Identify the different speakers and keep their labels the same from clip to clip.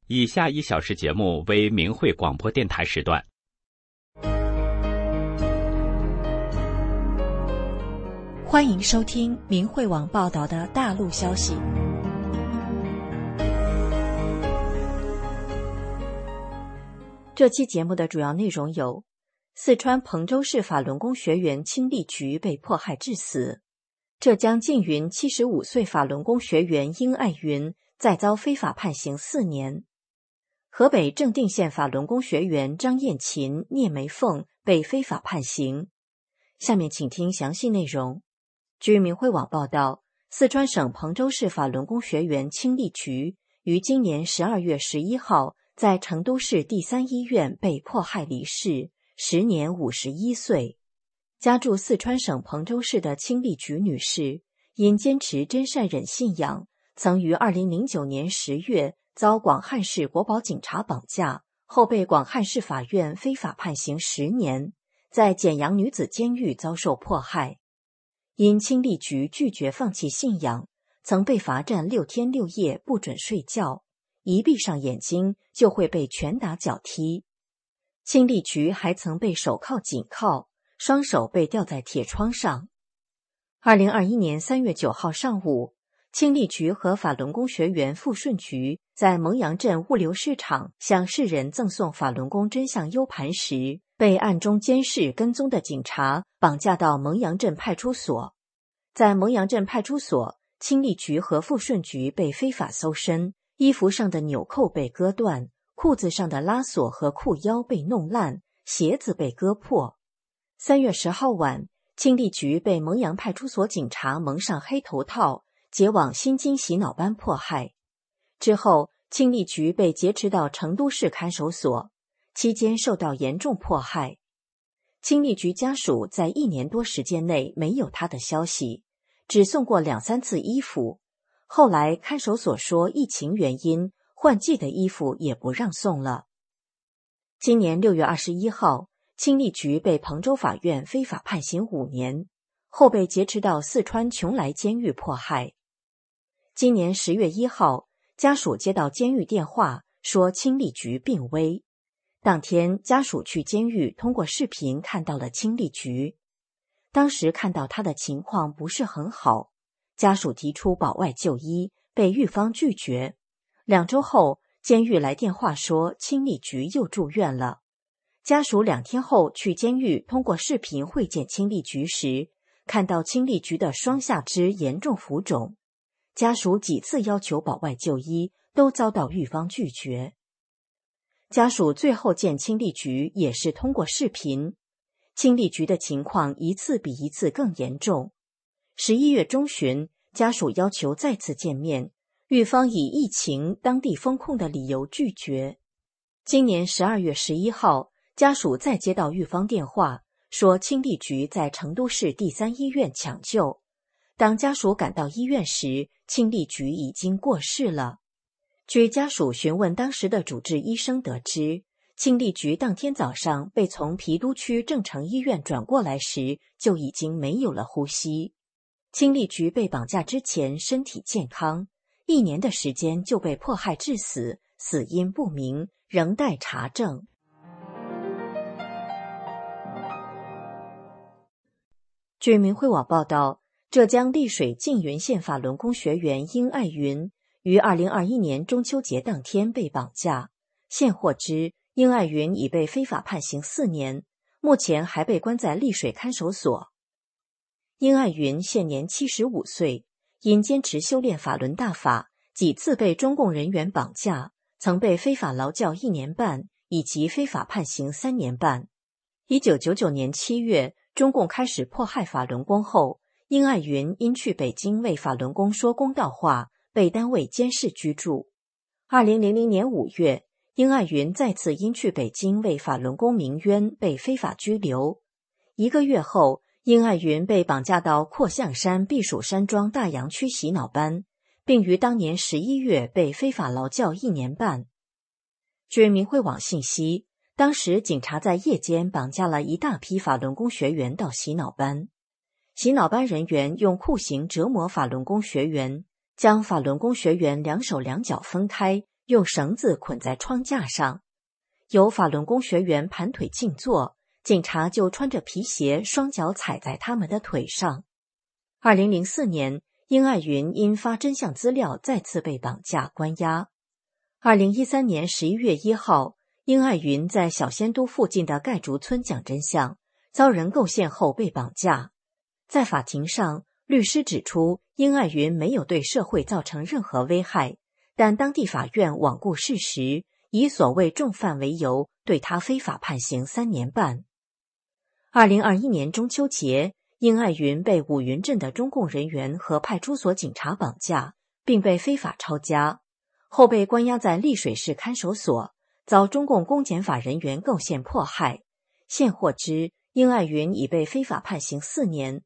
Speaker 1: 以下1小时节目为明慧广播电台时段。
Speaker 2: 欢迎收听明慧网报道的大陆消息。这期节目的主要内容有：四川彭州市法轮功学员清丽菊被迫害致死；浙江缙云75岁法轮功学员殷爱云再遭非法判刑4年；河北正定县法轮功学员张艳琴、聂梅凤被非法判刑。下面请听详细内容。据明慧网报道，四川省彭州市法轮功学员清丽菊于今年12月11号在成都市第3医院被迫害离世，时年51岁。家住四川省彭州市的清丽菊女士，因坚持真善忍信仰，曾于2009年10月遭广汉市国保警察绑架，后被广汉市法院非法判刑10年，在简阳女子监狱遭受迫害。因清丽菊拒绝放弃信仰，曾被罚站6天6夜不准睡觉，一闭上眼睛就会被拳打脚踢。清丽菊还曾被手铐紧铐，双手被吊在铁窗上。2021年3月9号上午，清丽菊和法轮功学员付顺菊在蒙阳镇物流市场向世人赠送法轮功真相 U 盘时，被暗中监视跟踪的警察绑架到蒙阳镇派出所。在蒙阳镇派出所，清丽菊和付顺菊被非法搜身，衣服上的纽扣被割断，裤子上的拉锁和裤腰被弄烂，鞋子被割破。3月10号晚，清丽菊被蒙阳派出所警察蒙上黑头套，解往心经洗脑班迫害。之后，清丽菊被劫持到成都市看守所，期间受到严重迫害。清丽菊家属在1年多时间内没有她的消息，只送过2、3次衣服。后来看守所说疫情原因，换季的衣服也不让送了。今年6月21号，清丽菊被彭州法院非法判刑5年，后被劫持到四川邛崃监狱迫害。今年10月1号，家属接到监狱电话，说清丽菊病危。当天，家属去监狱通过视频看到了清丽菊。当时看到她的情况不是很好，家属提出保外就医，被狱方拒绝。2周后，监狱来电话说清丽菊又住院了。家属2天后去监狱通过视频会见清丽菊时，看到清丽菊的双下肢严重浮肿。家属几次要求保外就医，都遭到狱方拒绝。家属最后见清丽菊也是通过视频，清丽菊的情况一次比一次更严重。11月中旬，家属要求再次见面，狱方以疫情、当地封控的理由拒绝。今年12月11号，家属再接到狱方电话，说清丽菊在成都市第3医院抢救。当家属赶到医院时，清丽菊已经过世了。据家属询问当时的主治医生得知，清丽菊当天早上被从郫都区正成医院转过来时，就已经没有了呼吸。清丽菊被绑架之前身体健康，1年的时间就被迫害致死，死因不明，仍待查证。据明慧网报道，浙江丽水缙云县法轮功学员殷爱云于2021年中秋节当天被绑架，现获知殷爱云已被非法判刑4年，目前还被关在丽水看守所。殷爱云现年75岁，因坚持修炼法轮大法，几次被中共人员绑架，曾被非法劳教1年半，以及非法判刑3年半。1999年7月，中共开始迫害法轮功后，殷爱云因去北京为法轮功说公道话，被单位监视居住。2000年5月，殷爱云再次因去北京为法轮功鸣冤，被非法拘留。1个月后，殷爱云被绑架到阔象山避暑山庄大洋区洗脑班，并于当年11月被非法劳教1年半。据明慧网信息，当时警察在夜间绑架了一大批法轮功学员到洗脑班，洗脑班人员用酷刑折磨法轮功学员，将法轮功学员2手2脚分开， 用绳子捆在窗架上。有法轮功学员盘腿静坐，警察就穿着皮鞋，双脚踩在他们的腿上。2004年，殷爱云因发真相资料再次被绑架关押。2013年11月1号，殷爱云在小仙都附近的盖竹村讲真相，遭人构陷后被绑架。在法庭上，律师指出，殷爱云没有对社会造成任何危害，但当地法院罔顾事实，以所谓重犯为由，对他非法判刑3年半。2021年中秋节，殷爱云被五云镇的中共人员和派出所警察绑架，并被非法抄家，后被关押在丽水市看守所，遭中共公检法人员构陷迫害。现获知，殷爱云已被非法判刑4年。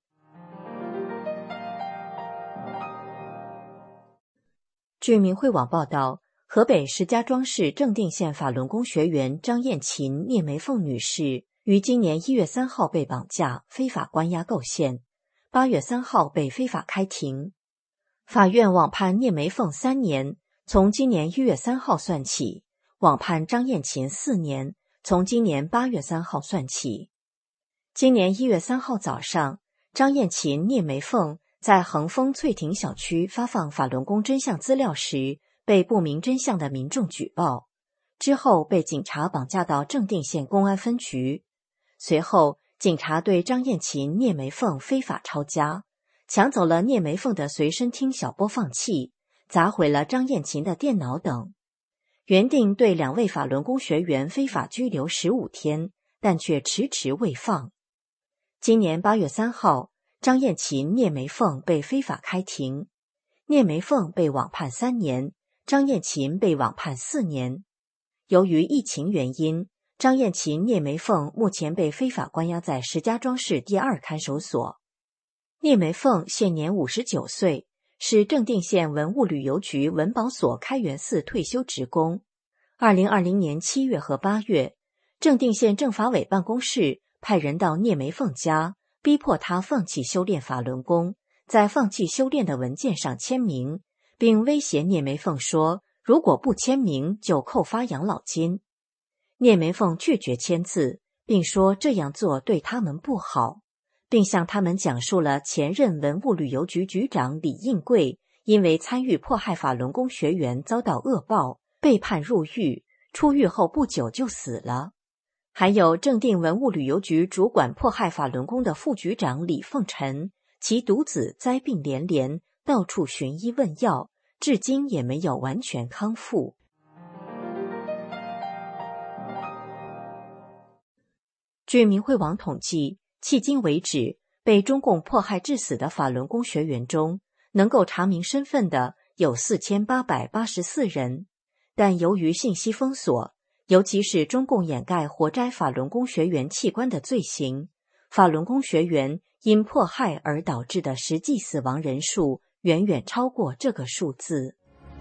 Speaker 2: 据明慧网报道，河北石家庄市正定县法轮功学员张艳琴、聂梅凤女士于今年1月3号被绑架，非法关押构陷，8月3号被非法开庭。法院网判聂梅凤3年，从今年1月3号算起；网判张艳琴4年，从今年8月3号算起。今年1月3号早上，张艳琴、聂梅凤在恒丰翠亭小区发放法轮功真相资料时，被不明真相的民众举报，之后被警察绑架到正定县公安分局。随后，警察对张艳琴、聂梅凤非法抄家，抢走了聂梅凤的随身听小播放器，砸毁了张艳琴的电脑等。原定对2位法轮功学员非法拘留15天，但却迟迟未放。今年8月3号，张艳琴、聂梅凤被非法开庭，聂梅凤被网判3年，张艳琴被网判4年。由于疫情原因，张艳琴、聂梅凤目前被非法关押在石家庄市第2看守所。聂梅凤现年59岁，是正定县文物旅游局文保所开元寺退休职工。2020年7月和8月，正定县政法委办公室派人到聂梅凤家，逼迫他放弃修炼法轮功，在放弃修炼的文件上签名，并威胁聂梅凤说，如果不签名就扣发养老金。聂梅凤拒绝签字，并说这样做对他们不好，并向他们讲述了前任文物旅游局局长李应贵因为参与迫害法轮功学员遭到恶报，被判入狱，出狱后不久就死了。还有正定文物旅游局主管迫害法轮功的副局长李凤臣，其独子灾病连连，到处寻医问药，至今也没有完全康复。据明慧网统计，迄今为止，被中共迫害致死的法轮功学员中，能够查明身份的有4884人，但由于信息封锁，尤其是中共掩盖活摘法轮功学员器官的罪行，法轮功学员因迫害而导致的实际死亡人数远远超过这个数字。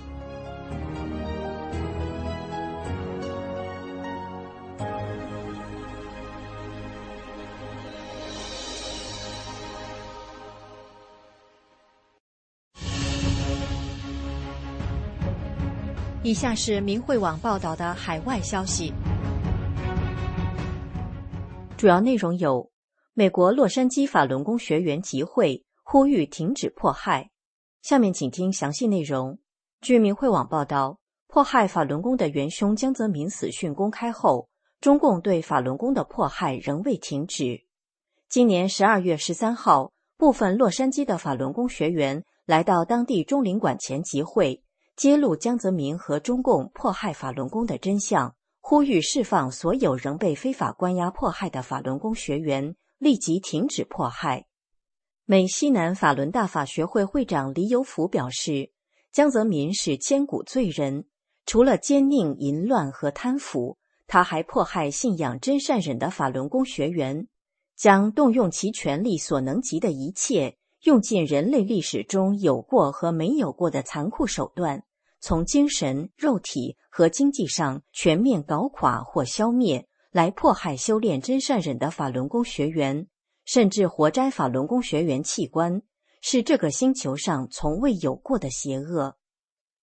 Speaker 2: 以下是明慧网报道的海外消息，主要内容有：美国洛杉矶法轮功学员集会呼吁停止迫害。下面请听详细内容。据明慧网报道，迫害法轮功的元凶江泽民死讯公开后，中共对法轮功的迫害仍未停止。今年12月13号，部分洛杉矶的法轮功学员来到当地中领馆前集会，揭露江泽民和中共迫害法轮功的真相，呼吁释放所有仍被非法关押迫害的法轮功学员，立即停止迫害。美西南法轮大法学会会长李有福表示，江泽民是千古罪人，除了奸佞、淫乱和贪腐，他还迫害信仰真善忍的法轮功学员，将动用其权力所能及的一切，用尽人类历史中有过和没有过的残酷手段，从精神、肉体和经济上全面搞垮或消灭，来迫害修炼真善忍的法轮功学员，甚至活摘法轮功学员器官，是这个星球上从未有过的邪恶。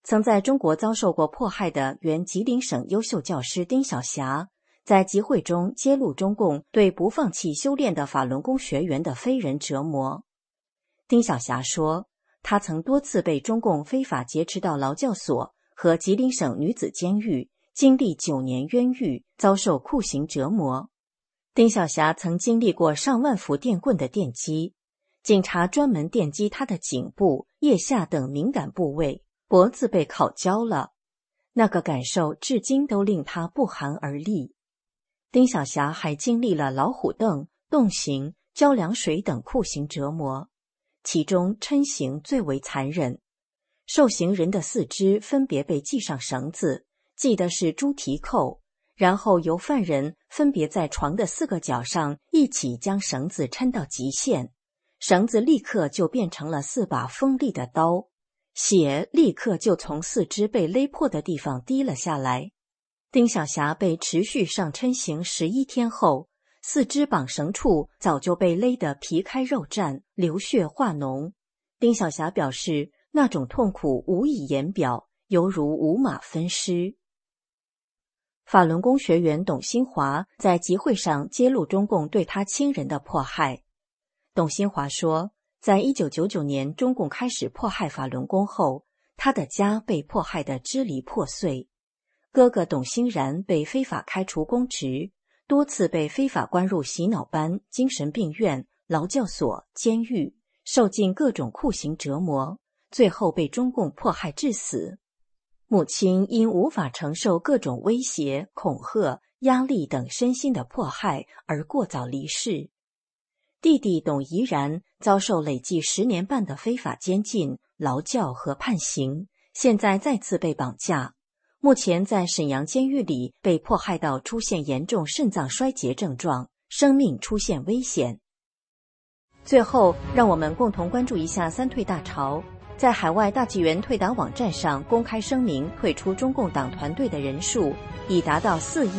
Speaker 2: 曾在中国遭受过迫害的原吉林省优秀教师丁晓霞，在集会中揭露中共对不放弃修炼的法轮功学员的非人折磨。丁晓霞说，他曾多次被中共非法劫持到劳教所和吉林省女子监狱，经历9年冤狱，遭受酷刑折磨。丁晓霞曾经历过上万伏电棍的电击，警察专门电击他的颈部、腋下等敏感部位，脖子被烤焦了，那个感受至今都令他不寒而栗。丁晓霞还经历了老虎凳、冻刑、浇凉水等酷刑折磨，其中抻刑最为残忍。受刑人的四肢分别被系上绳子，系的是猪蹄扣，然后由犯人分别在床的4个角上一起将绳子抻到极限，绳子立刻就变成了4把锋利的刀，血立刻就从四肢被勒破的地方滴了下来。丁晓霞被持续上抻刑11天后，四肢绑绳处早就被勒得皮开肉绽，流血化脓。丁晓霞表示，那种痛苦无以言表，犹如五马分尸。法轮功学员董新华在集会上揭露中共对他亲人的迫害。董新华说，在1999年中共开始迫害法轮功后，他的家被迫害得支离破碎。哥哥董欣然被非法开除公职，多次被非法关入洗脑班、精神病院、劳教所、监狱，受尽各种酷刑折磨，最后被中共迫害致死。母亲因无法承受各种威胁、恐吓、压力等身心的迫害而过早离世。弟弟董怡然遭受累计10年半的非法监禁、劳教和判刑，现在再次被绑架，目前在沈阳监狱里被迫害到出现严重肾脏衰竭症状，生命出现危险。最后，让我们共同关注一下三退大潮。在海外大纪元退党网站上公开声明退出中共党团队的人数已达到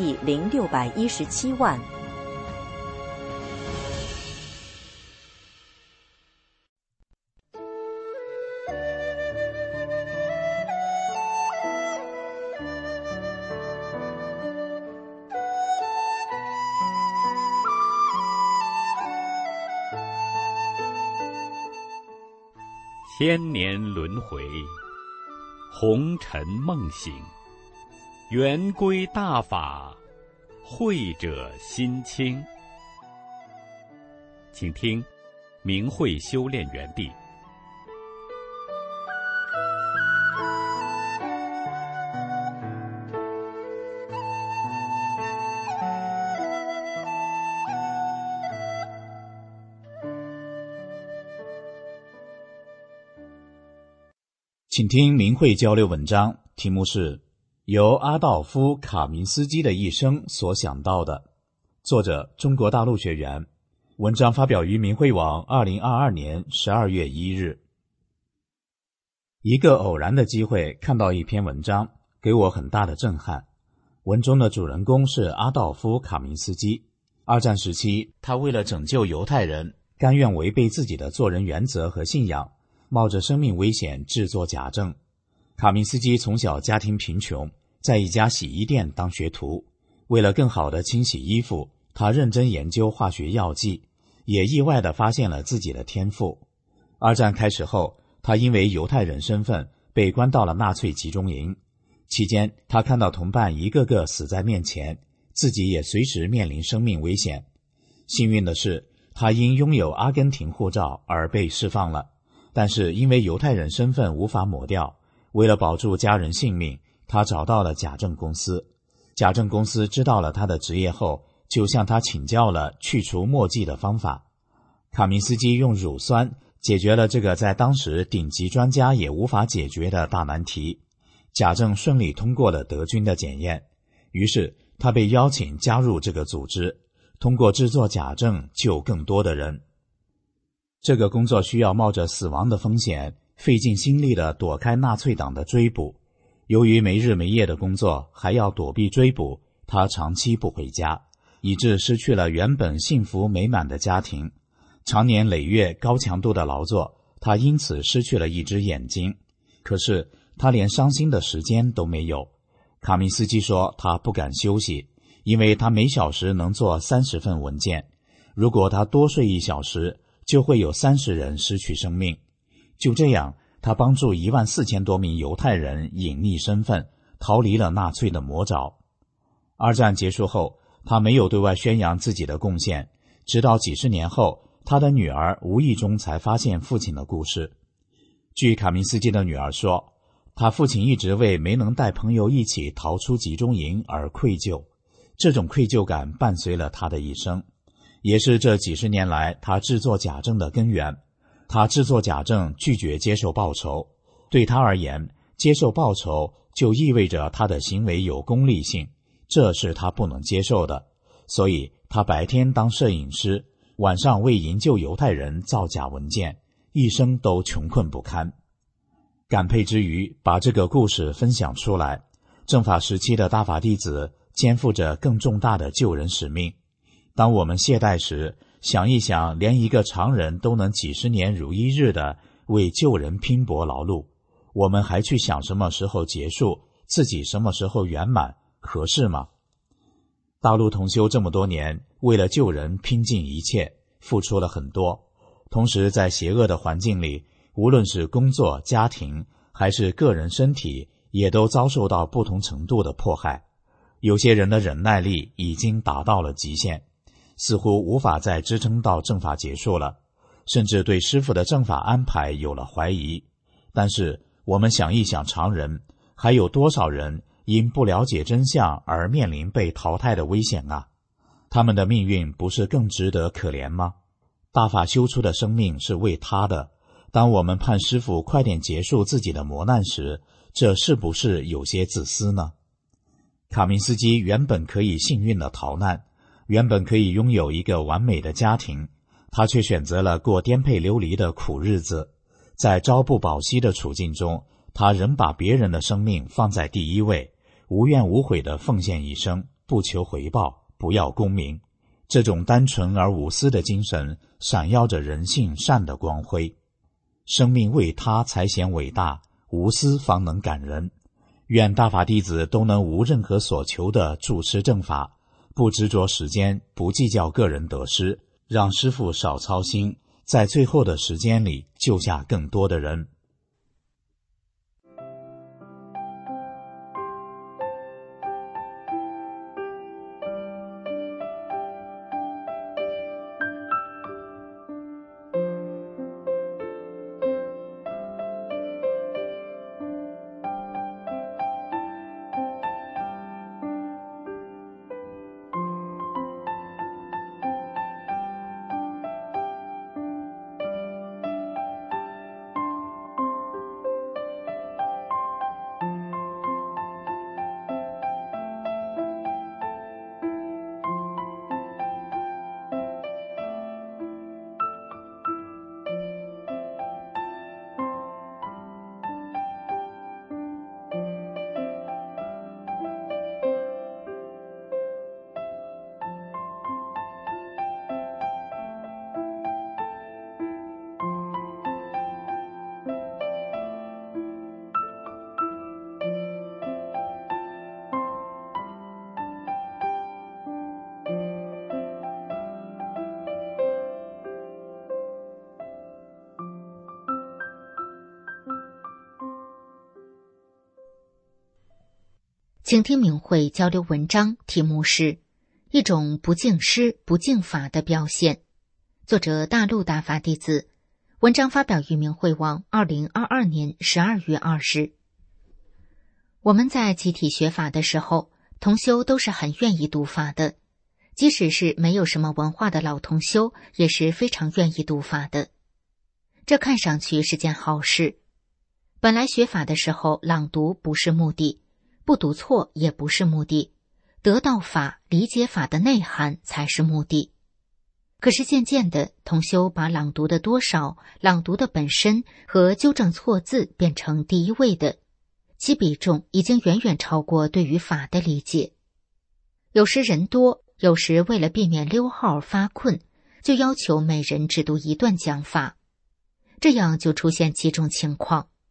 Speaker 2: 4.0617亿。
Speaker 1: 千年轮回，红尘梦醒，圆规大法，慧者心清。请听明慧修炼园地。
Speaker 3: 请听明慧交流文章，题目是由阿道夫·卡明斯基的一生所想到的，作者中国大陆学员。文章发表于明慧网2022年12月1日。一个偶然的机会看到一篇文章，给我很大的震撼。文中的主人公是阿道夫·卡明斯基。二战时期，他为了拯救犹太人，甘愿违背自己的做人原则和信仰，冒着生命危险制作假证。卡明斯基从小家庭贫穷，在一家洗衣店当学徒。为了更好地清洗衣服，他认真研究化学药剂，也意外地发现了自己的天赋。二战开始后，他因为犹太人身份被关到了纳粹集中营。期间，他看到同伴一个个死在面前，自己也随时面临生命危险。幸运的是，他因拥有阿根廷护照而被释放了。但是因为犹太人身份无法抹掉，为了保住家人性命，他找到了假证公司。假证公司知道了他的职业后，就向他请教了去除墨迹的方法。卡明斯基用乳酸解决了这个在当时顶级专家也无法解决的大难题。假证顺利通过了德军的检验，于是他被邀请加入这个组织，通过制作假证救更多的人。这个工作需要冒着死亡的风险，费尽心力地躲开纳粹党的追捕。由于没日没夜的工作，还要躲避追捕，他长期不回家，以致失去了原本幸福美满的家庭。长年累月高强度的劳作，他因此失去了一只眼睛。可是他连伤心的时间都没有。卡明斯基说他不敢休息，因为他每小时能做30份文件，如果他多睡1小时，就会有30人失去生命。就这样，他帮助14000多名犹太人隐匿身份，逃离了纳粹的魔爪。二战结束后，他没有对外宣扬自己的贡献，直到几十年后，他的女儿无意中才发现父亲的故事。据卡明斯基的女儿说，他父亲一直为没能带朋友一起逃出集中营而愧疚，这种愧疚感伴随了他的一生，也是这几十年来他制作假证的根源。他制作假证，拒绝接受报酬，对他而言，接受报酬就意味着他的行为有功利性，这是他不能接受的。所以他白天当摄影师，晚上为营救犹太人造假文件，一生都穷困不堪。感佩之余，把这个故事分享出来，政法时期的大法弟子肩负着更重大的救人使命。当我们懈怠时，想一想，连一个常人都能几十年如一日的为救人拼搏劳碌，我们还去想什么时候结束，自己什么时候圆满，合适吗？大陆同修这么多年，为了救人拼尽一切，付出了很多，同时在邪恶的环境里，无论是工作、家庭还是个人身体，也都遭受到不同程度的迫害。有些人的忍耐力已经达到了极限，似乎无法再支撑到正法结束了，甚至对师父的正法安排有了怀疑。但是我们想一想，常人还有多少人因不了解真相而面临被淘汰的危险啊？他们的命运不是更值得可怜吗？大法修出的生命是为他的，当我们盼师父快点结束自己的磨难时，这是不是有些自私呢？卡明斯基原本可以幸运地逃难，原本可以拥有一个完美的家庭，他却选择了过颠沛流离的苦日子。在朝不保夕的处境中，他仍把别人的生命放在第一位，无怨无悔地奉献一生，不求回报，不要功名。这种单纯而无私的精神闪耀着人性善的光辉。生命为他才显伟大，无私方能感人。愿大法弟子都能无任何所求地主持正法，不执着时间，不计较个人得失，让师父少操心，在最后的时间里救下更多的人。
Speaker 4: 请听明慧交流文章，题目是一种不敬师不敬法的表现，作者大陆大法弟子，文章发表于明慧网2022年12月20日。我们在集体学法的时候，同修都是很愿意读法的，即使是没有什么文化的老同修也是非常愿意读法的，这看上去是件好事。本来学法的时候，朗读不是目的，不读错也不是目的，得到法、理解法的内涵才是目的。可是渐渐的，同修把朗读的多少、朗读的本身和纠正错字变成第一位的，其比重已经远远超过对于法的理解。有时人多，有时为了避免溜号发困，就要求每人只读一段讲法，这样就出现几种情况。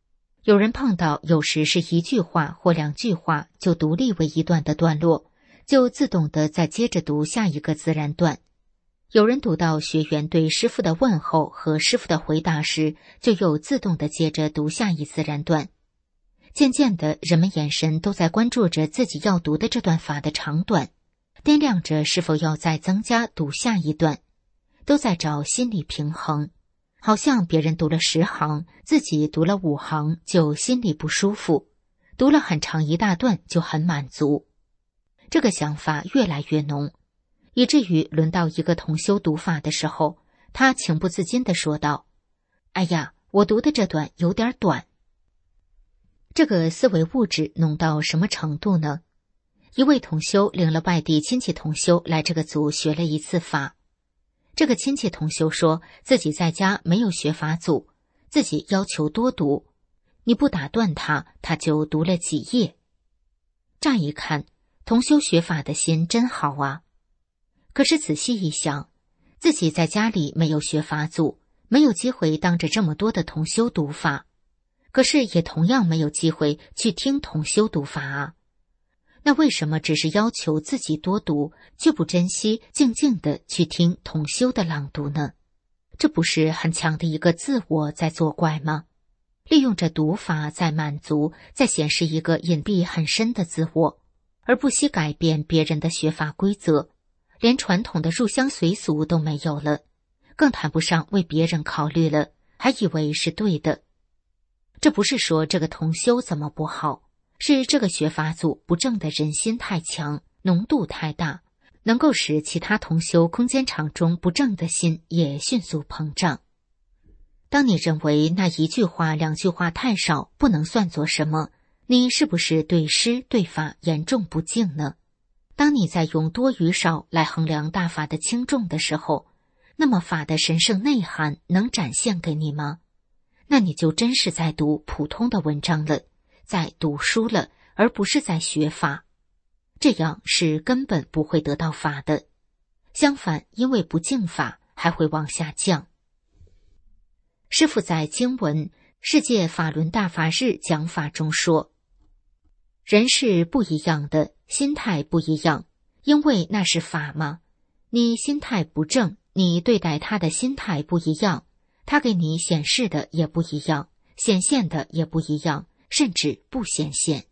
Speaker 4: 有人碰到有时是一句话或两句话就独立为一段的段落，就自动的再接着读下一个自然段。有人读到学员对师父的问候和师父的回答时，就又自动的接着读下一自然段。渐渐的，人们眼神都在关注着自己要读的这段法的长短，掂量着是否要再增加读下一段，都在找心理平衡。好像别人读了10行，自己读了5行就心里不舒服，读了很长一大段就很满足。这个想法越来越浓，以至于轮到一个同修读法的时候，他情不自禁地说道：哎呀，我读的这段有点短。这个思维物质浓到什么程度呢？一位同修领了外地亲戚同修来这个组学了一次法。这个亲戚同修说自己在家没有学法组，自己要求多读，你不打断他，他就读了几页。乍一看，同修学法的心真好啊。可是仔细一想，自己在家里没有学法组，没有机会当着这么多的同修读法，可是也同样没有机会去听同修读法啊。那为什么只是要求自己多读，却不珍惜静静地去听同修的朗读呢？这不是很强的一个自我在作怪吗？利用着读法在满足，在显示一个隐蔽很深的自我，而不惜改变别人的学法规则，连传统的入乡随俗都没有了，更谈不上为别人考虑了，还以为是对的。这不是说这个同修怎么不好，是这个学法组不正的人心太强，浓度太大，能够使其他同修空间场中不正的心也迅速膨胀。当你认为那一句话两句话太少，不能算作什么，你是不是对师对法严重不敬呢？当你在用多与少来衡量大法的轻重的时候，那么法的神圣内涵能展现给你吗？那你就真是在读普通的文章了，在读书了，而不是在学法。这样是根本不会得到法的，相反，因为不敬法还会往下降。师父在经文世界法轮大法日讲法中说，人是不一样的，心态不一样，因为那是法嘛。你心态不正，你对待他的心态不一样，他给你显示的也不一样，显现的也不一样，甚至不显现。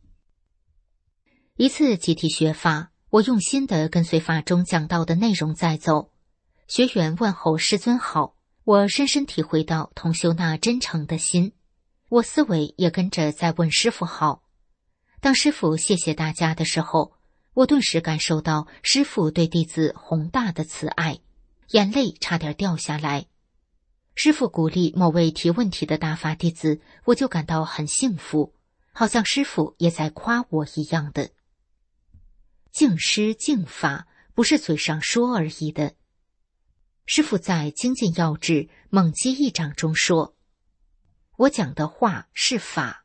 Speaker 4: 一次集体学法，我用心地跟随法中讲到的内容在走。学员问候师尊好，我深深体会到同修那真诚的心，我思维也跟着在问师父好。当师父谢谢大家的时候，我顿时感受到师父对弟子宏大的慈爱，眼泪差点掉下来。师父鼓励某位提问题的大法弟子，我就感到很幸福，好像师父也在夸我一样的。敬师敬法不是嘴上说而已的。师父在精进要旨猛击一掌中说，我讲的话是法。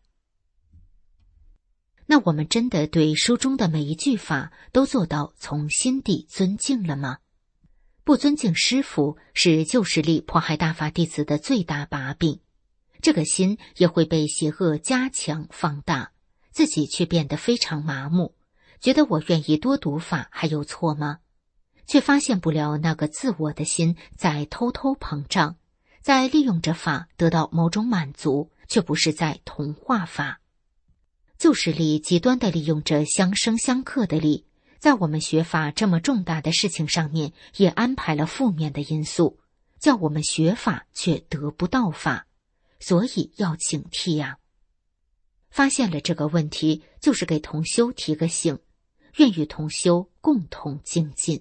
Speaker 4: 那我们真的对书中的每一句法都做到从心底尊敬了吗？不尊敬师父是旧势力迫害大法弟子的最大把柄，这个心也会被邪恶加强放大，自己却变得非常麻木，觉得我愿意多读法还有错吗？却发现不了那个自我的心在偷偷膨胀，在利用着法得到某种满足，却不是在同化法。旧势力极端地利用着相生相克的力，在我们学法这么重大的事情上面也安排了负面的因素，叫我们学法却得不到法，所以要警惕呀。发现了这个问题，就是给同修提个醒，愿与同修共同精进。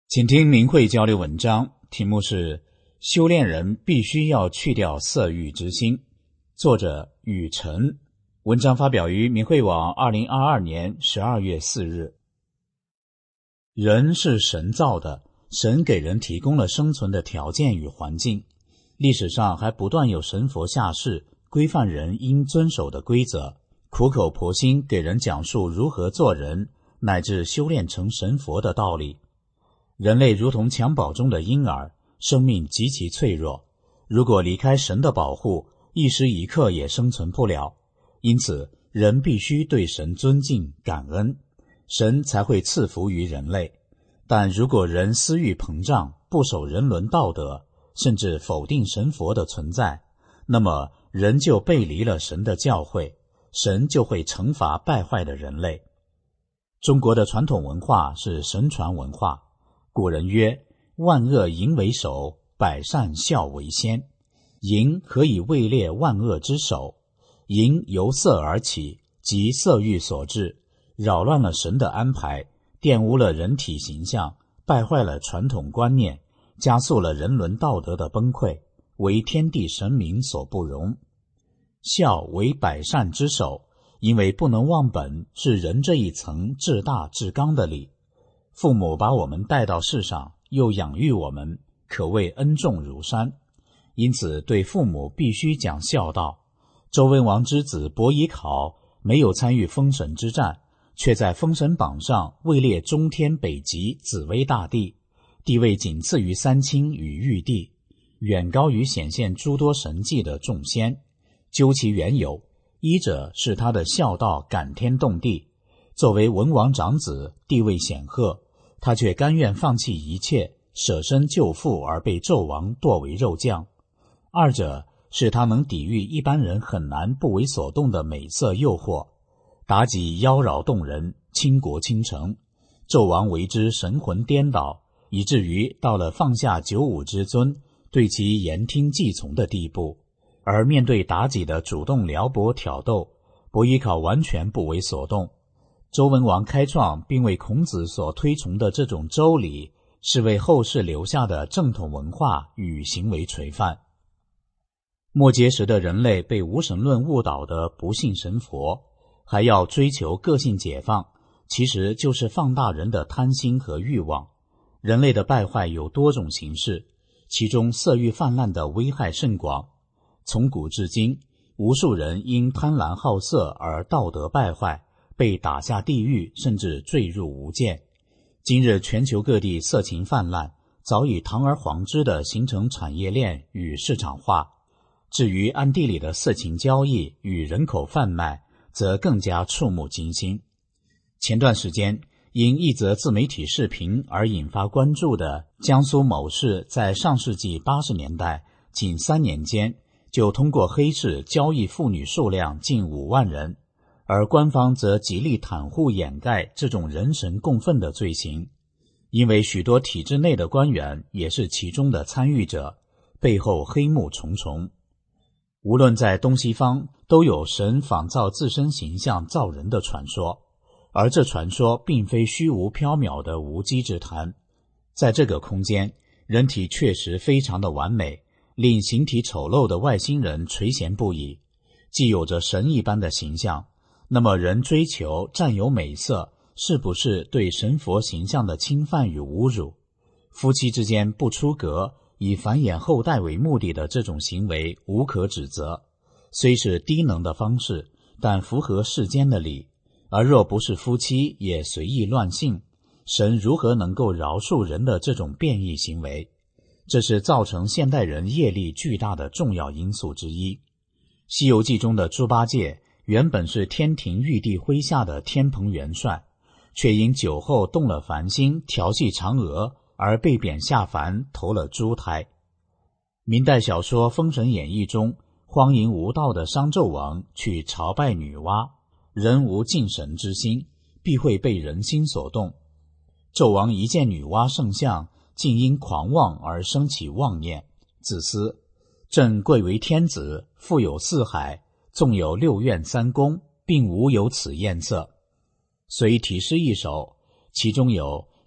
Speaker 3: 请听明慧交流文章，题目是修炼人必须要去掉色欲之心，作者雨辰。文章发表于明慧网2022年12月4日。人是神造的，神给人提供了生存的条件与环境，历史上还不断有神佛下世规范人应遵守的规则，苦口婆心给人讲述如何做人，乃至修炼成神佛的道理。人类如同襁褓中的婴儿，生命极其脆弱，如果离开神的保护，一时一刻也生存不了。因此，人必须对神尊敬感恩，神才会赐福于人类。但如果人私欲膨胀，不守人伦道德，甚至否定神佛的存在，那么人就背离了神的教诲，神就会惩罚败坏的人类。中国的传统文化是神传文化，古人曰：万恶淫为首，百善孝为先。淫可以位列万恶之首，淫由色而起，即色欲所致，扰乱了神的安排，玷污了人体形象，败坏了传统观念，加速了人伦道德的崩溃，为天地神明所不容。孝为百善之首，因为不能忘本是人这一层至大至刚的理。父母把我们带到世上，又养育我们，可谓恩重如山，因此对父母必须讲孝道。周文王之子伯邑考没有参与封神之战，却在封神榜上位列中天北极紫微大帝，地位仅次于三清与玉帝，远高于显现诸多神迹的众仙。究其缘由，一者是他的孝道感天动地，作为文王长子，地位显赫，他却甘愿放弃一切，舍身救父而被纣王剁为肉酱。二者是他能抵御一般人很难不为所动的美色诱惑，妲己妖娆动人，倾国倾城，纣王为之神魂颠倒，以至于到了放下九五之尊，对其言听计从的地步。而面对妲己的主动撩拨挑逗，伯邑考完全不为所动。周文王开创并为孔子所推崇的这种周礼，是为后世留下的正统文化与行为垂范。末节时的人类被无神论误导的不信神佛，还要追求个性解放，其实就是放大人的贪心和欲望。人类的败坏有多种形式，其中色欲泛滥的危害甚广。从古至今，无数人因贪婪好色而道德败坏，被打下地狱，甚至坠入无间。今日全球各地色情泛滥，早已堂而皇之地形成产业链与市场化。至于暗地里的色情交易与人口贩卖，则更加触目惊心。前段时间，因一则自媒体视频而引发关注的江苏某市，在上世纪80年代仅3年间就通过黑市交易妇女数量近5万人，而官方则极力袒护掩盖这种人神共愤的罪行，因为许多体制内的官员也是其中的参与者，背后黑幕重重。无论在东西方，都有神仿造自身形象造人的传说，而这传说并非虚无缥缈的无稽之谈。在这个空间，人体确实非常的完美，令形体丑陋的外星人垂涎不已。既有着神一般的形象，那么人追求占有美色，是不是对神佛形象的侵犯与侮辱？夫妻之间不出阁，以繁衍后代为目的的这种行为无可指责，虽是低能的方式，但符合世间的理。而若不是夫妻也随意乱性，神如何能够饶恕人的这种变异行为？这是造成现代人业力巨大的重要因素之一。西游记中的猪八戒原本是天庭玉帝麾下的天蓬元帅，却因酒后动了凡心，调戏嫦娥，而被贬下凡，投了猪胎。明代小说《封神演义》中，荒淫无道的商纣王去朝拜女娲，人无敬神之心，必会被人心所动。纣王一见女娲圣像，竟因狂妄而生起妄念，自思：朕贵为天子，富有四海，纵有6院3宫，并无有此艳色。遂题诗一首，其中有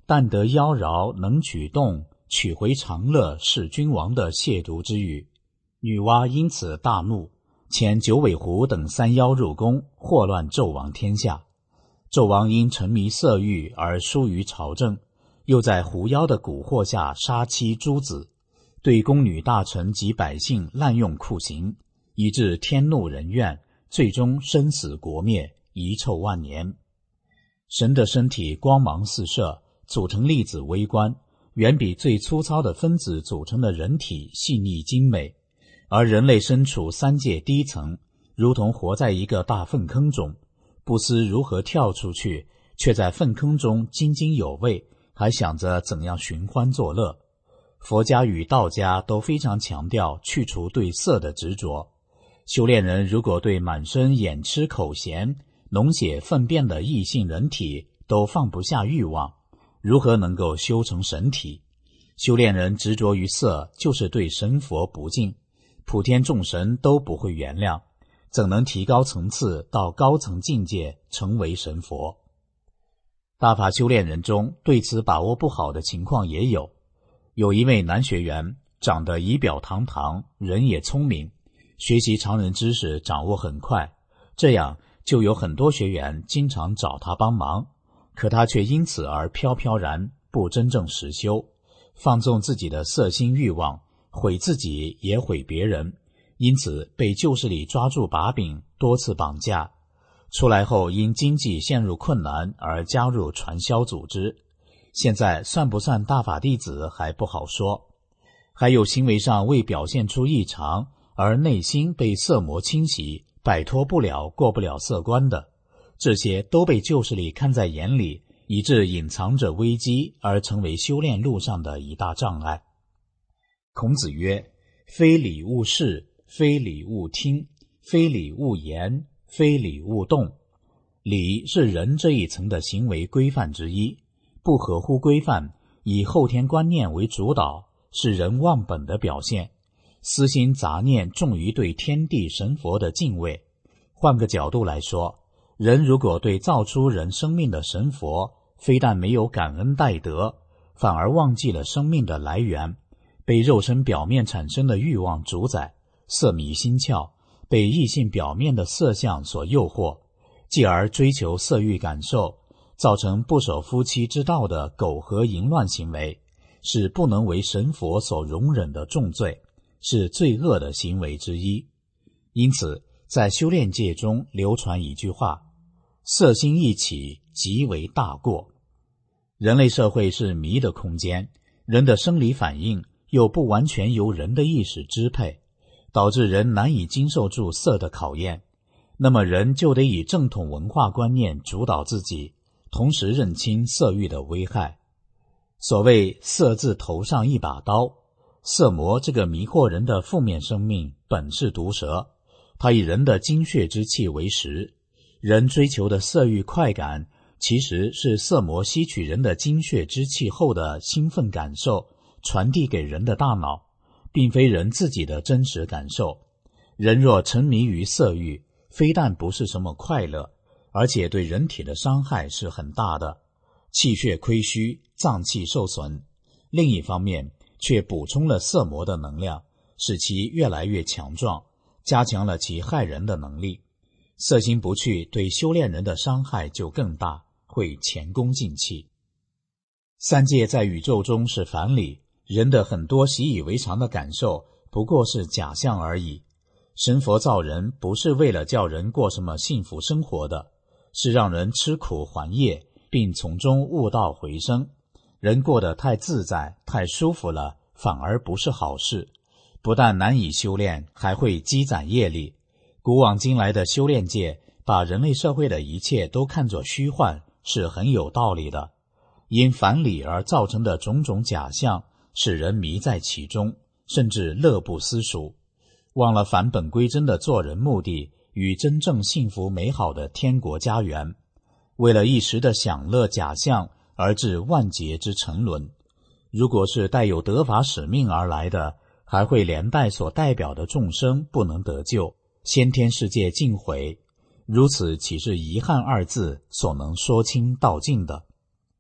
Speaker 3: 但得妖娆能取动，取回长乐是君王的亵渎之语。女娲因此大怒，遣九尾狐等三妖入宫，祸乱纣王天下。纣王因沉迷色欲而疏于朝政，又在狐妖的蛊惑下杀妻诛子，对宫女大臣及百姓滥用酷刑，以致天怒人怨，最终生死国灭，遗臭万年。神的身体光芒四射，组成粒子微观，远比最粗糙的分子组成的人体细腻精美，而人类身处三界低层，如同活在一个大粪坑中，不思如何跳出去，却在粪坑中津津有味，还想着怎样寻欢作乐。佛家与道家都非常强调去除对色的执着。修炼人如果对满身眼吃口咸、脓血粪便的异性人体都放不下欲望，如何能够修成神体？修炼人执着于色，就是对神佛不敬，普天众神都不会原谅，怎能提高层次到高层境界，成为神佛？大法修炼人中对此把握不好的情况也有。有一位男学员长得仪表堂堂，人也聪明，学习常人知识掌握很快，这样就有很多学员经常找他帮忙，可他却因此而飘飘然，不真正实修，放纵自己的色心欲望，毁自己也毁别人，因此被旧势力抓住把柄，多次绑架。出来后因经济陷入困难而加入传销组织，现在算不算大法弟子还不好说。还有行为上未表现出异常，而内心被色魔侵袭，摆脱不了过不了色关的，这些都被旧势力看在眼里，以致隐藏着危机，而成为修炼路上的一大障碍。孔子曰：非礼勿视，非礼勿听，非礼勿言，非礼勿动。礼是人这一层的行为规范之一，不合乎规范，以后天观念为主导，是人忘本的表现，私心杂念重于对天地神佛的敬畏。换个角度来说，人如果对造出人生命的神佛非但没有感恩戴德，反而忘记了生命的来源，被肉身表面产生的欲望主宰，色迷心窍，被异性表面的色相所诱惑，继而追求色欲感受，造成不守夫妻之道的苟合淫乱行为，是不能为神佛所容忍的重罪，是罪恶的行为之一。因此在修炼界中流传一句话：色心一起，即为大过。人类社会是迷的空间，人的生理反应又不完全由人的意识支配，导致人难以经受住色的考验，那么人就得以正统文化观念主导自己，同时认清色欲的危害。所谓色字头上一把刀，色魔这个迷惑人的负面生命本是毒蛇，它以人的精血之气为食，人追求的色欲快感，其实是色魔吸取人的精血之气后的兴奋感受，传递给人的大脑，并非人自己的真实感受。人若沉迷于色欲，非但不是什么快乐，而且对人体的伤害是很大的，气血亏虚，脏器受损。另一方面却补充了色魔的能量，使其越来越强壮，加强了其害人的能力。色心不去，对修炼人的伤害就更大，会前功尽弃。三界在宇宙中是反理，人的很多习以为常的感受不过是假象而已。神佛造人不是为了叫人过什么幸福生活的，是让人吃苦还业，并从中悟道回生。人过得太自在太舒服了，反而不是好事，不但难以修炼，还会积攒业力。古往今来的修炼界把人类社会的一切都看作虚幻，是很有道理的。因反理而造成的种种假象，使人迷在其中，甚至乐不思蜀，忘了返本归真的做人目的与真正幸福美好的天国家园，为了一时的享乐假象而致万劫之沉沦。如果是带有得法使命而来的，还会连带所代表的众生不能得救，先天世界尽毁，如此岂是遗憾二字所能说清道尽的？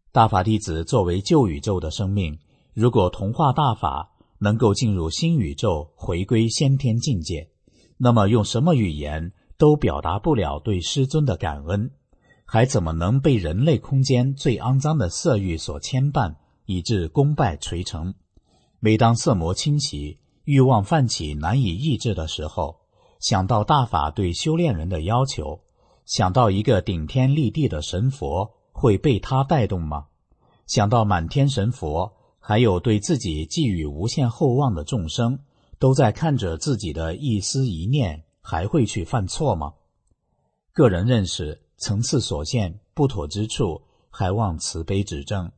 Speaker 3: 大法弟子作为旧宇宙的生命，如果同化大法，能够进入新宇宙，回归先天境界，那么用什么语言都表达不了对师尊的感恩，还怎么能被人类空间最肮脏的色欲所牵绊，以致功败垂成？每当色魔侵袭，欲望泛起难以抑制的时候，想到大法对修炼人的要求，想到一个顶天立地的神佛，会被他带动吗？想到满天神佛，还有对自己寄予无限厚望的众生，都在看着自己的一思一念，还会去犯错吗？个人认识层次所限，不妥之处，还望慈悲指正。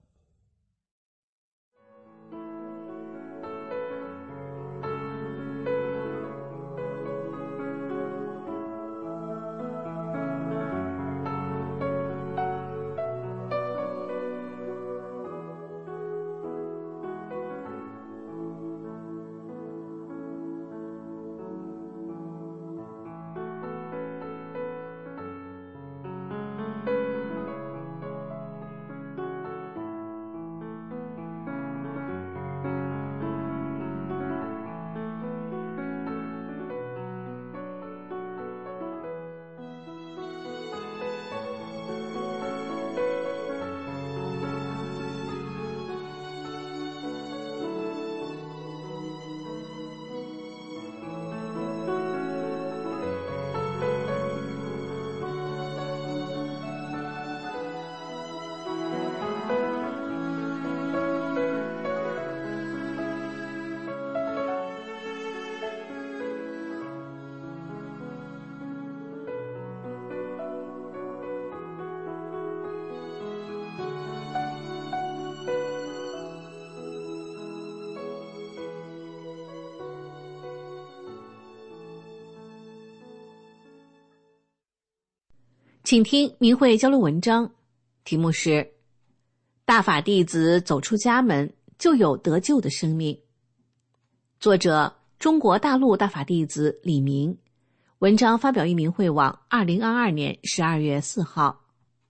Speaker 2: 请听明慧交流文章，题目是大法弟子走出家门就有得救的生命。作者中国大陆大法弟子李明，文章发表于明慧网2022年12月4号。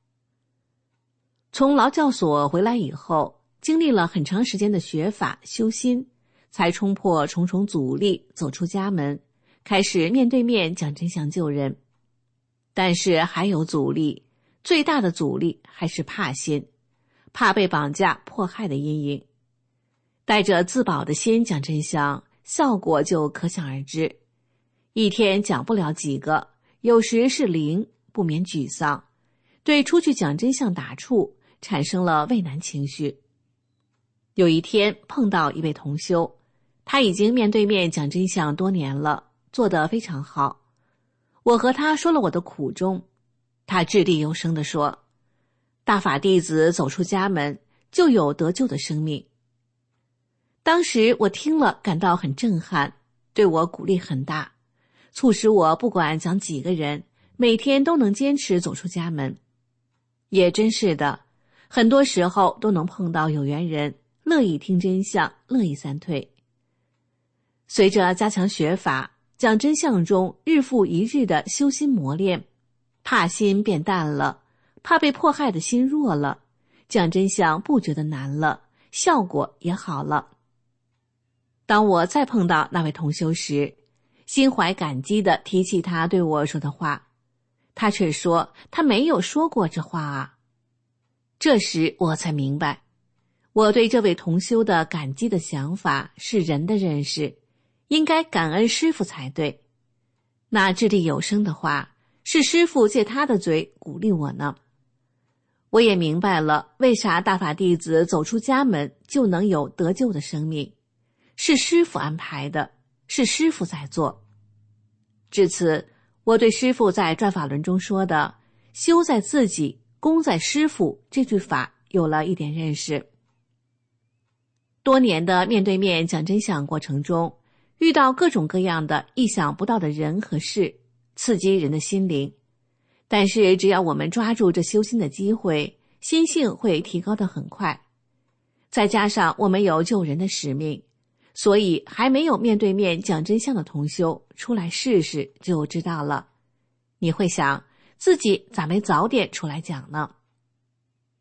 Speaker 2: 从劳教所回来以后，经历了很长时间的学法修心，才冲破重重阻力，走出家门，开始面对面讲真相救人。但是还有阻力，最大的阻力还是怕心，怕被绑架迫害的阴影。带着自保的心讲真相，效果就可想而知。一天讲不了几个，有时是0，不免沮丧，对出去讲真相打怵，产生了畏难情绪。有一天碰到一位同修，他已经面对面讲真相多年了，做得非常好。我和他说了我的苦衷，他掷地有声地说，大法弟子走出家门就有得救的生命。当时我听了感到很震撼，对我鼓励很大，促使我不管讲几个人，每天都能坚持走出家门。也真是的，很多时候都能碰到有缘人，乐意听真相，乐意三退。随着加强学法，讲真相中日复一日的修心磨练，怕心变淡了，怕被迫害的心弱了，讲真相不觉得难了，效果也好了。当我再碰到那位同修时，心怀感激地提起他对我说的话，他却说他没有说过这话啊。这时我才明白，我对这位同修的感激的想法是人的认识，应该感恩师父才对。那掷地有声的话，是师父借他的嘴鼓励我呢。我也明白了，为啥大法弟子走出家门就能有得救的生命，是师父安排的，是师父在做。至此，我对师父在转法轮中说的“修在自己，功在师父”这句法有了一点认识。多年的面对面讲真相过程中，遇到各种各样的意想不到的人和事，刺激人的心灵。但是只要我们抓住这修心的机会，心性会提高得很快。再加上我们有救人的使命，所以还没有面对面讲真相的同修出来试试就知道了。你会想，自己咋没早点出来讲呢？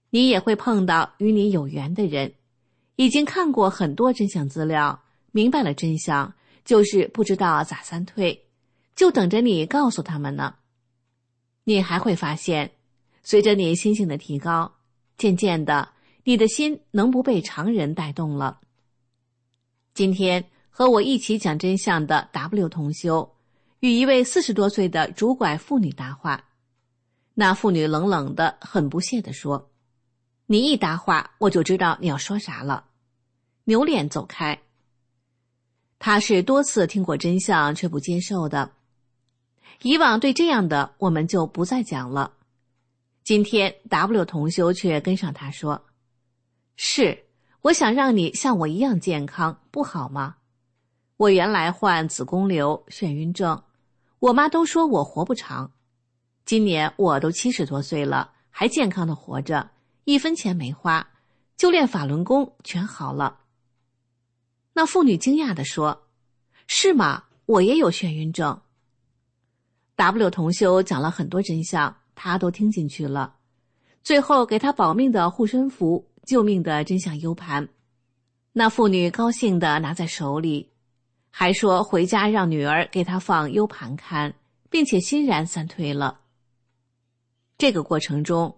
Speaker 2: 你也会碰到与你有缘的人，已经看过很多真相资料，明白了真相，就是不知道咋三退，就等着你告诉他们呢。你还会发现，随着你心性的提高，渐渐的，你的心能不被常人带动了。今天和我一起讲真相的 W 同修与一位40多岁的拄拐妇女搭话，那妇女冷冷的很不屑地说，你一搭话我就知道你要说啥了，扭脸走开。她是多次听过真相却不接受的，以往对这样的我们就不再讲了。今天 W 同修却跟上他说，是，我想让你像我一样健康，不好吗？我原来患子宫瘤、眩晕症，我妈都说我活不长。今年我都70多岁了，还健康的活着，1分钱没花，就练法轮功全好了。那妇女惊讶地说，是吗？我也有眩晕症。W 同修讲了很多真相，他都听进去了，最后给他保命的护身符、救命的真相 U 盘，那妇女高兴地拿在手里，还说回家让女儿给她放 U 盘看，并且欣然三退了。这个过程中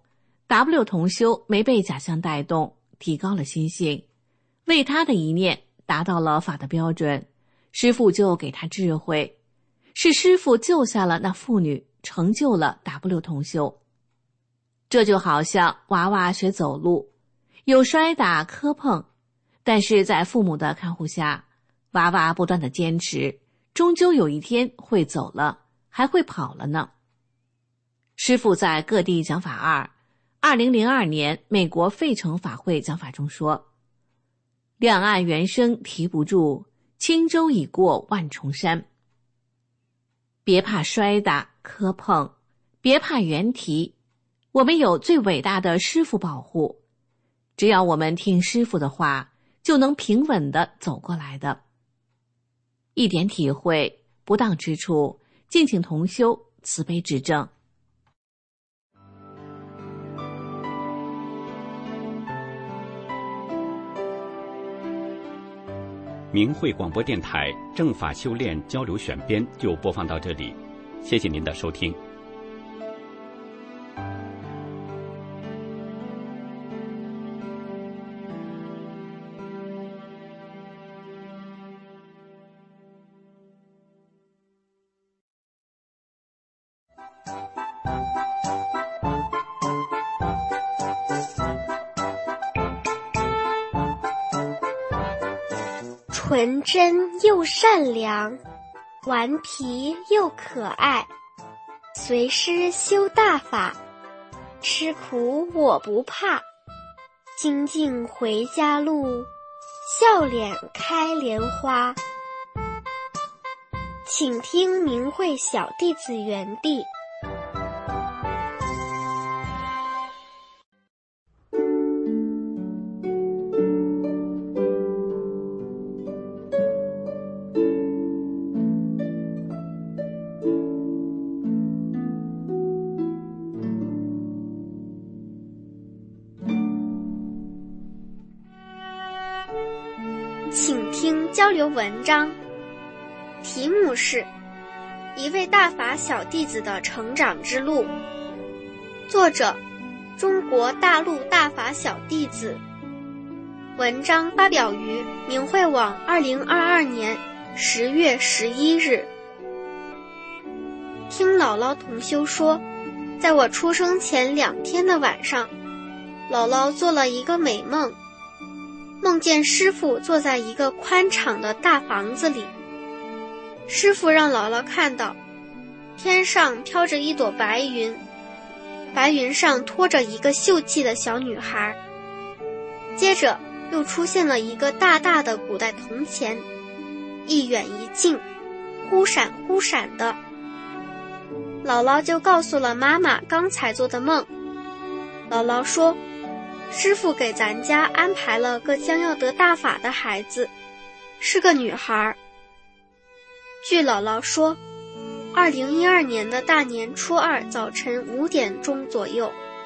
Speaker 2: W 同修没被假象带动，提高了心性，为他的一念达到了法的标准，师父就给他智慧，是师父救下了那妇女，成就了 W 同修。这就好像娃娃学走路，有摔打磕碰，但是在父母的看护下，娃娃不断的坚持，终究有一天会走了，还会跑了呢。师父在各地讲法2002年美国费城法会讲法中说，两岸猿声啼不住，轻舟已过万重山。别怕摔打磕碰，别怕猿啼，我们有最伟大的师父保护，只要我们听师父的话，就能平稳地走过来的。一点体会，不当之处，敬请同修慈悲指正。
Speaker 1: 明慧广播电台正法修炼交流选编就播放到这里，谢谢您的收听。
Speaker 5: 纯真又善良，顽皮又可爱，随师修大法，吃苦我不怕，精进回家路，笑脸开莲花。请听明慧小弟子园地。请听交流文章，题目是一位大法小弟子的成长之路，作者中国大陆大法小弟子。文章发表于明慧网2022年10月11日。听姥姥同修说，在我出生前2天的晚上，姥姥做了一个美梦，梦见师父坐在一个宽敞的大房子里，师父让姥姥看到天上飘着一朵白云，白云上拖着一个秀气的小女孩，接着又出现了一个大大的古代铜钱，一远一近，忽闪忽闪的。姥姥就告诉了妈妈刚才做的梦。姥姥说，师父给咱家安排了个将要得大法的孩子，是个女孩。据姥姥说，2012年的大年初2早晨5点钟左右，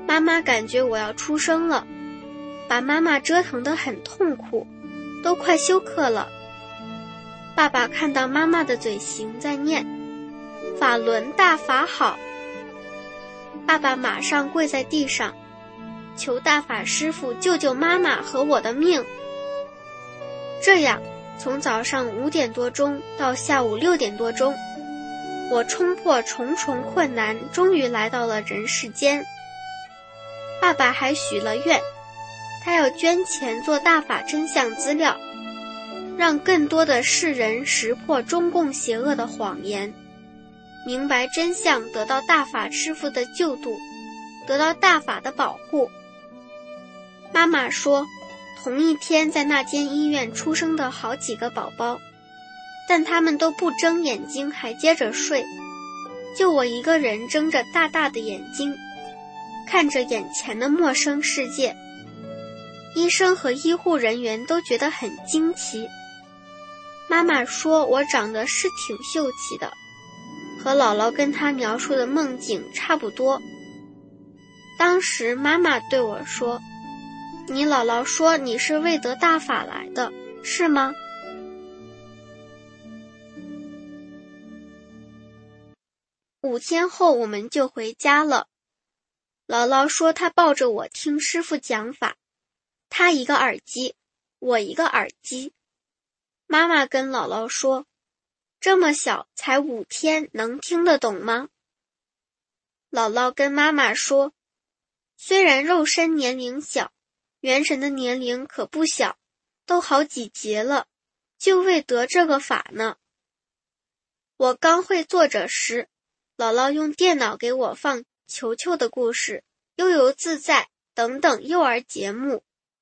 Speaker 5: 妈妈感觉我要出生了，把妈妈折腾得很痛苦，都快休克了。爸爸看到妈妈的嘴型在念法轮大法好，爸爸马上跪在地上，求大法师父救救妈妈和我的命。这样从早上5点多钟到下午6点多钟，我冲破重重困难，终于来到了人世间。爸爸还许了愿，他要捐钱做大法真相资料，让更多的世人识破中共邪恶的谎言，明白真相，得到大法师父的救度，得到大法的保护。妈妈说，同一天在那间医院出生的好几个宝宝，但他们都不睁眼睛还接着睡，就我一个人睁着大大的眼睛，看着眼前的陌生世界。医生和医护人员都觉得很惊奇。妈妈说我长得是挺秀气的，和姥姥跟她描述的梦境差不多。当时妈妈对我说，你姥姥说你是为得大法来的，是吗？5天后我们就回家了。姥姥说她抱着我听师父讲法，她一个耳机，我一个耳机。妈妈跟姥姥说，这么小才5天，能听得懂吗？姥姥跟妈妈说，虽然肉身年龄小，元神的年龄可不小，都好几劫了，就为得这个法呢。我刚会坐着时，姥姥用电脑给我放球球的故事、悠游自在等等幼儿节目。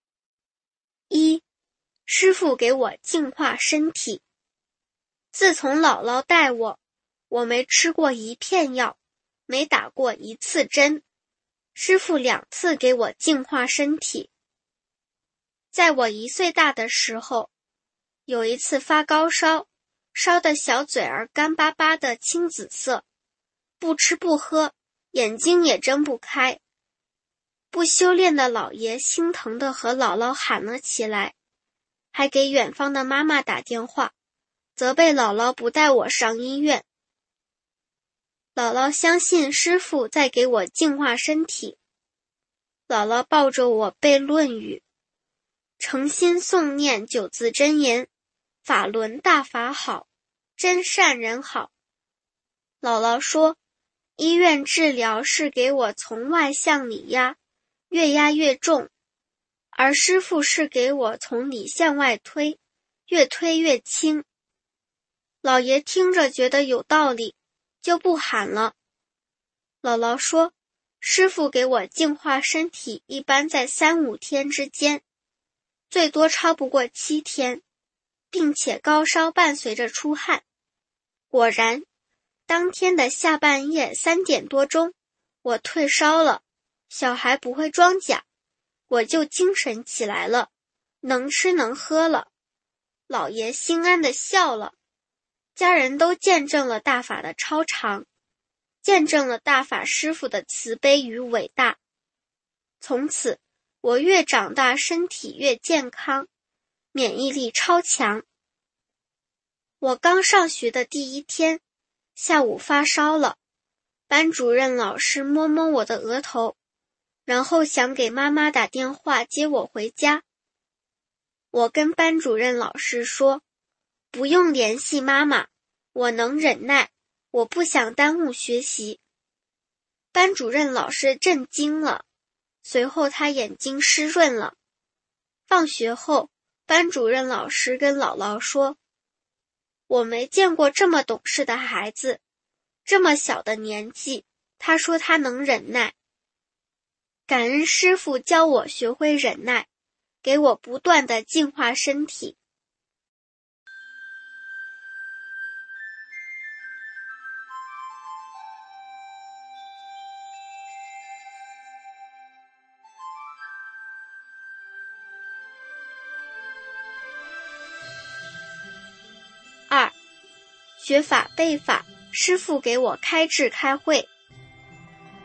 Speaker 5: 师父给我净化身体。自从姥姥带我，我没吃过1片药，没打过1次针，师父2次给我净化身体。在我1岁大的时候，有一次发高烧，烧得小嘴儿干巴巴的青紫色，不吃不喝，眼睛也睁不开。不修炼的老爷心疼地和姥姥喊了起来，还给远方的妈妈打电话，责备姥姥不带我上医院。姥姥相信师父在给我净化身体。姥姥抱着我背《论语》，诚心诵念9字真言，法轮大法好，真善人好。姥姥说，医院治疗是给我从外向里压，越压越重，而师父是给我从里向外推，越推越轻。老爷听着觉得有道理，就不喊了。姥姥说，师父给我净化身体一般在3-5天之间，最多超不过7天，并且高烧伴随着出汗。果然，当天的下半夜3点多钟，我退烧了，小孩不会装假，我就精神起来了，能吃能喝了。老爷心安地笑了，家人都见证了大法的超常，见证了大法师父的慈悲与伟大。从此，我越长大身体越健康，免疫力超强。我刚上学的第1天，下午发烧了，班主任老师摸摸我的额头，然后想给妈妈打电话接我回家。我跟班主任老师说，不用联系妈妈，我能忍耐，我不想耽误学习。班主任老师震惊了，随后他眼睛湿润了。放学后，班主任老师跟姥姥说，我没见过这么懂事的孩子，这么小的年纪，他说他能忍耐。感恩师父教我学会忍耐，给我不断的净化身体。2. 学法背法，师父给我开智开慧。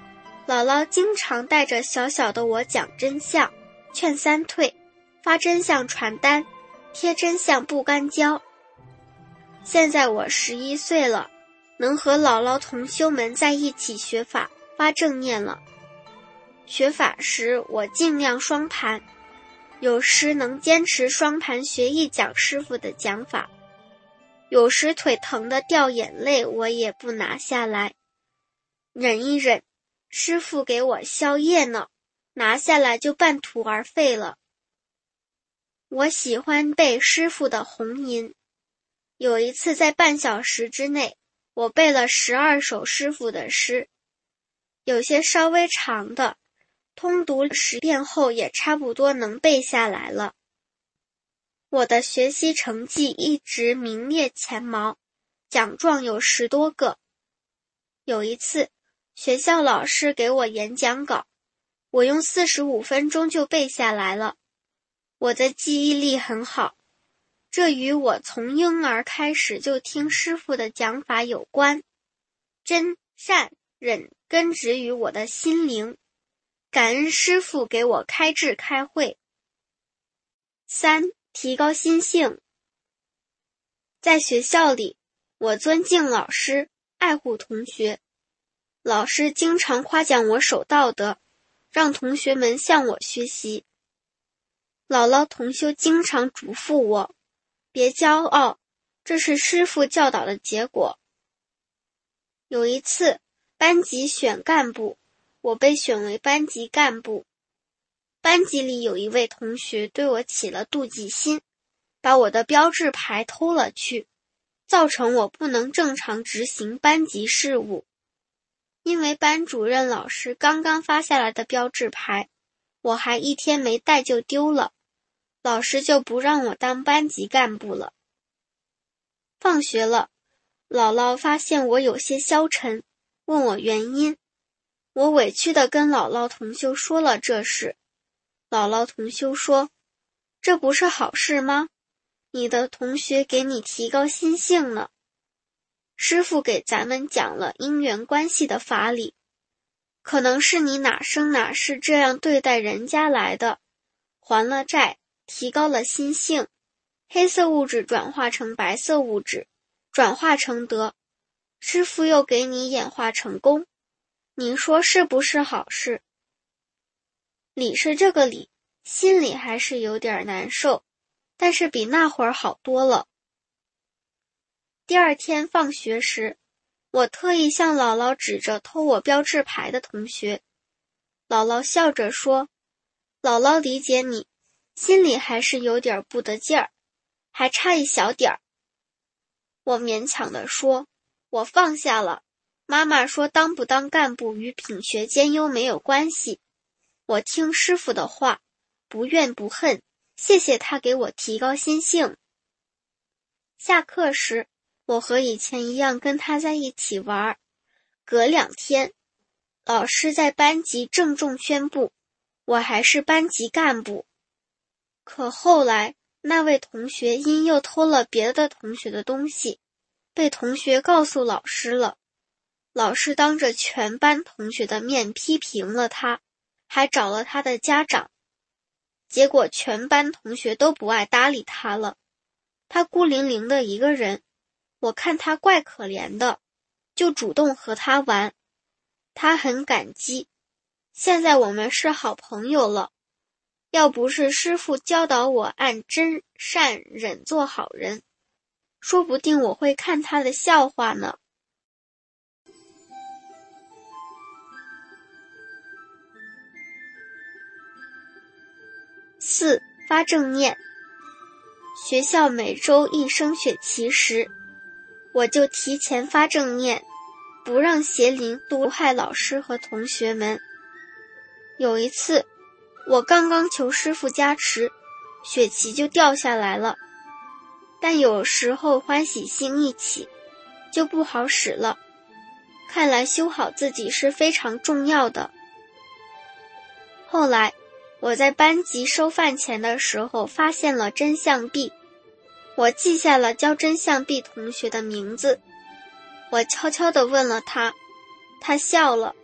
Speaker 5: 姥姥经常带着小小的我讲真相，劝三退，发真相传单，贴真相不干胶。现在我11岁了，能和姥姥同修们在一起学法发正念了。学法时我尽量双盘，有时能坚持双盘学一讲师父的讲法，有时腿疼得掉眼泪我也不拿下来，忍一忍，师父给我消业呢，拿下来就半途而废了。我喜欢背师父的红吟，有一次在半小时之内，我背了12首师父的诗，有些稍微长的，通读10遍后也差不多能背下来了。我的学习成绩一直名列前茅，奖状有10多个。有一次，学校老师给我演讲稿，我用45分钟就背下来了。我的记忆力很好，这与我从婴儿开始就听师父的讲法有关。真、善、忍根植于我的心灵，感恩师父给我开智开慧。3. 提高心性。在学校里，我尊敬老师，爱护同学。老师经常夸奖我守道德，让同学们向我学习。姥姥同修经常嘱咐我，别骄傲，这是师父教导的结果。有一次，班级选干部，我被选为班级干部。班级里有一位同学对我起了妒忌心，把我的标志牌偷了去，造成我不能正常执行班级事务。因为班主任老师刚刚发下来的标志牌，我还1天没带就丢了，老师就不让我当班级干部了。放学了，姥姥发现我有些消沉，问我原因。我委屈地跟姥姥同修说了这事。姥姥同修说，这不是好事吗？你的同学给你提高心性呢。师父给咱们讲了因缘关系的法理，可能是你哪生哪世这样对待人家来的，还了债，提高了心性，黑色物质转化成白色物质，转化成德，师父又给你演化成功，你说是不是好事？理是这个理，心里还是有点难受，但是比那会儿好多了。第2天放学时，我特意向姥姥指着偷我标志牌的同学。姥姥笑着说，姥姥理解你，心里还是有点不得劲儿，还差一小点儿。我勉强地说，我放下了，妈妈说当不当干部与品学兼优没有关系，我听师父的话，不怨不恨，谢谢他给我提高心性。下课时，我和以前一样跟他在一起玩。隔2天，老师在班级郑重宣布，我还是班级干部。可后来，那位同学因又偷了别的同学的东西，被同学告诉老师了。老师当着全班同学的面批评了他，还找了他的家长。结果全班同学都不爱搭理他了，他孤零零的一个人。我看他怪可怜的，就主动和他玩，他很感激。现在我们是好朋友了，要不是师父教导我按真善忍做好人，说不定我会看他的笑话呢。4. 发正念。学校每周一升学期时，我就提前发正念，不让邪灵毒害老师和同学们。有一次，我刚刚求师父加持，血旗就掉下来了。但有时候欢喜心一起，就不好使了。看来修好自己是非常重要的。后来，我在班级收饭钱的时候发现了真相币，我记下了教真相币同学的名字。我悄悄地问了他，他笑了，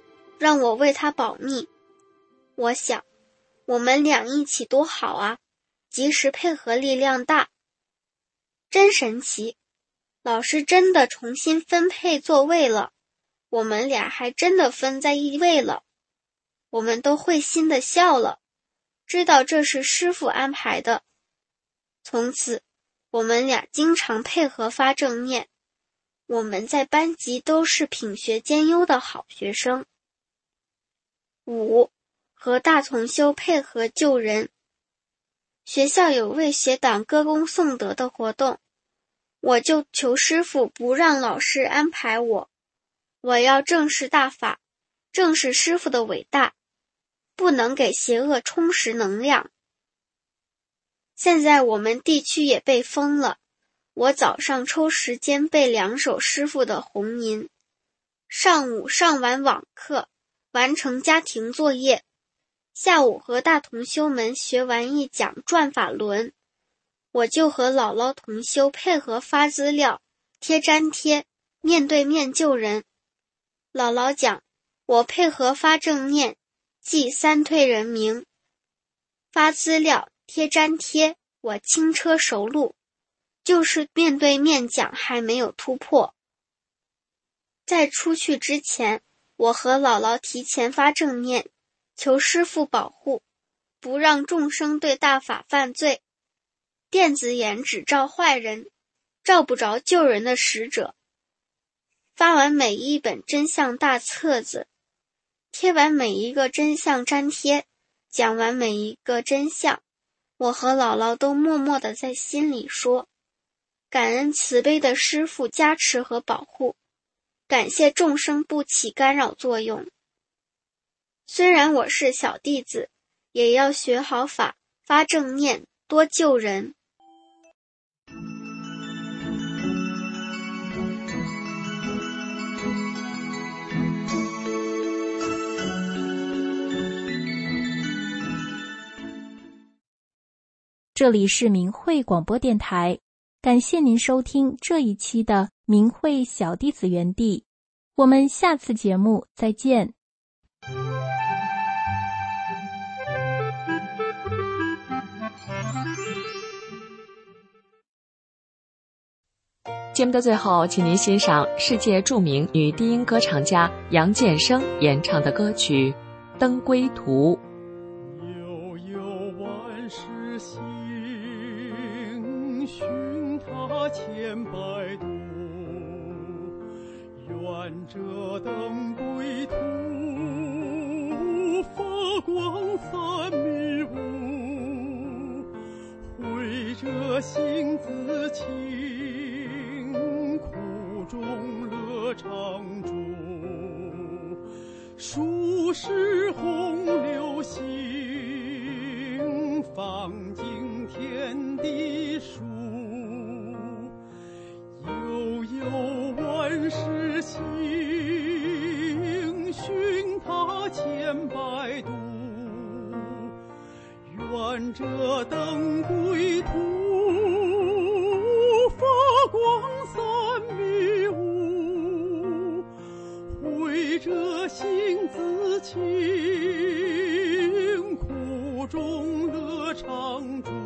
Speaker 5: 让我为他保密。我想，我们俩一起多好啊，及时配合力量大。真神奇，老师真的重新分配座位了，我们俩还真的分在一位了。我们都会心地笑了，知道这是师父安排的。从此，我们俩经常配合发正念。我们在班级都是品学兼优的好学生。5. 和大同修配合救人。学校有为学党歌功颂德的活动，我就求师父不让老师安排我，我要正视大法，正视师父的伟大，不能给邪恶充实能量。现在我们地区也被封了，我早上抽时间背2首师父的弘吟，上午上完网课，完成家庭作业，下午和大同修们学完一讲转法轮，我就和姥姥同修配合发资料、贴粘贴，面对面救人。姥姥讲，我配合发正念，记3退人名，发资料、贴粘贴，我轻车熟路，就是面对面讲还没有突破。在出去之前，我和姥姥提前发正念，求师父保护，不让众生对大法犯罪。电子眼只照坏人，照不着救人的使者。发完每一本真相大册子，贴完每一个真相粘贴，讲完每一个真相，我和姥姥都默默地在心里说，感恩慈悲的师父加持和保护，感谢众生不起干扰作用。虽然我是小弟子，也要学好法，发正念，多救人。
Speaker 6: 这里是明慧广播电台，感谢您收听这一期的明慧小弟子园地，我们下次节目再见。
Speaker 7: 节目的最后，请您欣赏世界著名女低音歌唱家杨建生演唱的歌曲《登归途》。
Speaker 8: 悠悠万世行，寻他千百度，愿这登归途，发光散迷雾，慧者性自清，苦中乐常驻，数世洪流行，放尽天地数，悠悠万世行，寻他千百度，愿这登归途，发光散迷雾，慧者性自清，苦中乐常驻，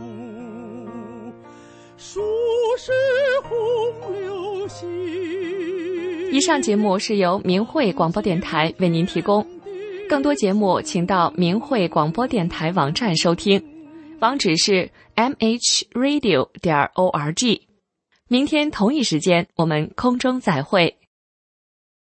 Speaker 8: 数世洪流行。
Speaker 7: 以上节目是由明慧广播电台为您提供，更多节目请到明慧广播电台网站收听，网址是 mhradio.org。明天同一时间我们空中再会。